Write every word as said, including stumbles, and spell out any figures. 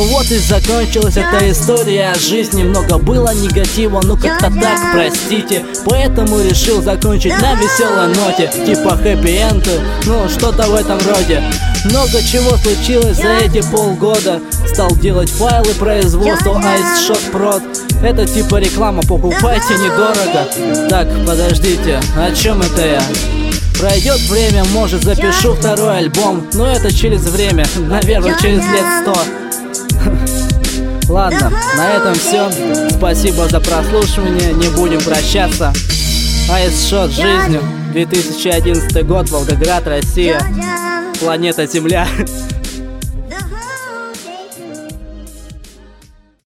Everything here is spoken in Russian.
вот и закончилась эта история о жизни. Много было негатива, ну как-то так, простите. Поэтому решил закончить на веселой ноте, типа хэппи-энд, ну что-то в этом роде. Много чего случилось за эти полгода. Стал делать файлы производства Ice Shot Prod. Это типа реклама, покупайте недорого. Так, подождите, о чем это я? Пройдет время, может запишу второй альбом. Но это через время, наверное через лет сто. Ладно, на этом все. Спасибо за прослушивание, не будем прощаться. Ice Shot жизнью, две тысячи одиннадцатый год, Волгоград, Россия, планета Земля.